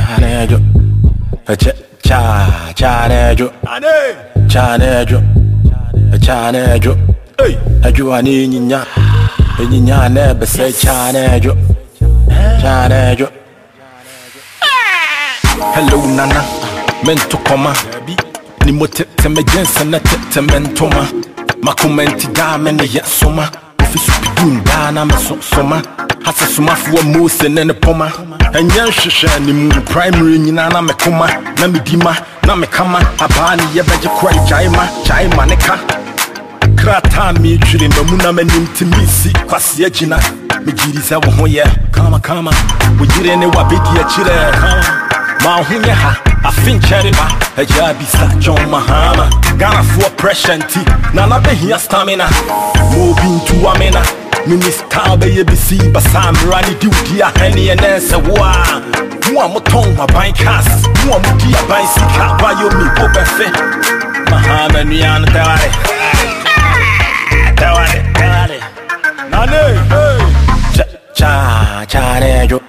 Chanejo, chanejo, chanejo, chanejo. Ajuani ninya, ninya never say chanejo, chanejo. Hello Nana, meant to come. Ni mote me jensa na tete mentoma. Makumenti da me ne yasoma. Ofisu pidun da na me soma. Hasa suma fuwa mose ne poma. Enyan hwehwe ni mu primary nyina na me koma. Na me dima, na me kama. Abani ye beje kwa jaima ne ka. Krata mi twire mamu na manim timisi kwase agina. Me giri se wo ho ye. Kama. Wo gire ne wabedi akire. Ma hunye ha. I think Cheriba, a Jabisa, John Mahama, Ghana for pressure and tea, Nana be here stamina, moving to Amena, Minister ABC, Basam, Rani Duty, Henny and Nancy, wow, Muamoton, my bank cast, Muamutia, bicycle, Bayomi, Obefe, Mahama, Nian, Tawari, Nane, Chanejo,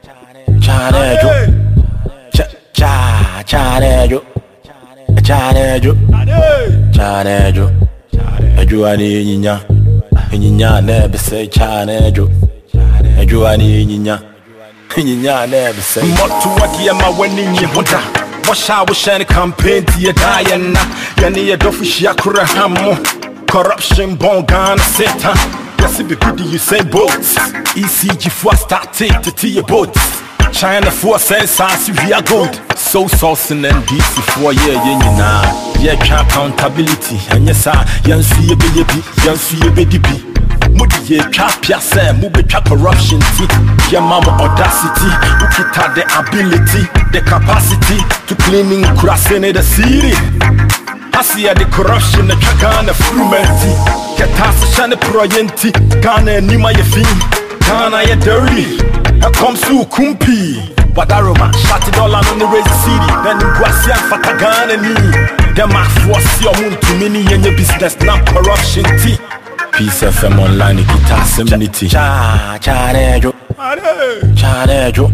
Chanejo, Ajuani ninya never say chanejo, Ajuani ninya never say. Motu waki ama wani nyehuda, washa washani campaign tiye Diana, yani ya dofishi ya kurahamo, corruption bon Ghana Satan, yasi bibidi you say boats, ECG for start take to tea boats. China for sense via gold. So saucing and DC for yeah, accountability. And yes, see a baby. Mudi ye trapia say, move trap corruption tea. Your mama audacity, ukita the ability, the capacity to cleaning crossing the city. I see the corruption, the Ghana frumenti. Ketasa shane proyenti, Ghana nima ye fin, Ghana ye dirty. I come to Kumpi, Badaroma, shot it all on the Red City. Then Guasia Fatagan and me. Them mark force your moon to mini in your business, not corruption tea. Peace FM online, guitar seminity. Chanejo, Chanejo,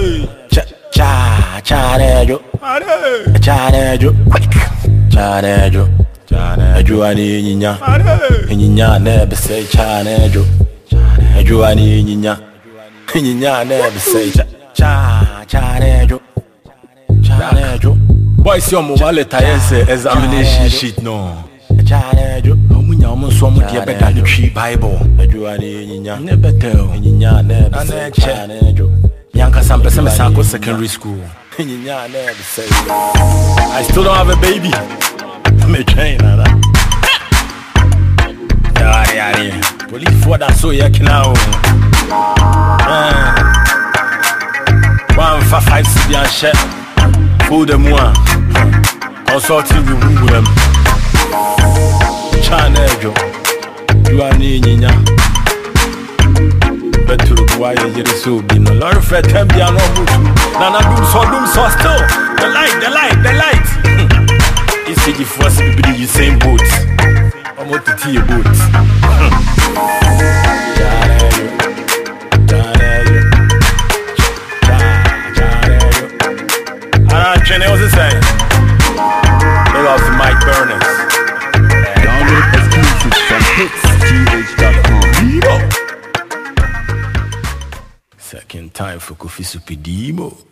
Ajuani ninya never say Chanejo, Ajuani ninya never say Chanejo. Boys, your mobile tires examination sheet no. Chanejo, Omunya Monsom, dear better the tree Bible. Ajuani never tell, ninya never say Chanejo. Yanka Sampesama Sanko secondary school. Ninya never say. I still don't have a baby. Me train that. Police for that so you can now. 155 city and share. For the moi. Consulting with them. Chanejo. You are Nina. But to the wire, you so be no learn for Tembiano. Nana do so still. The light. It's the first people you same boats. I'm what to tea boats. Jenny was the same. They lost to Mike Burners. Download exclusives from hitsgh.com. Second time for Kofi Supidimo.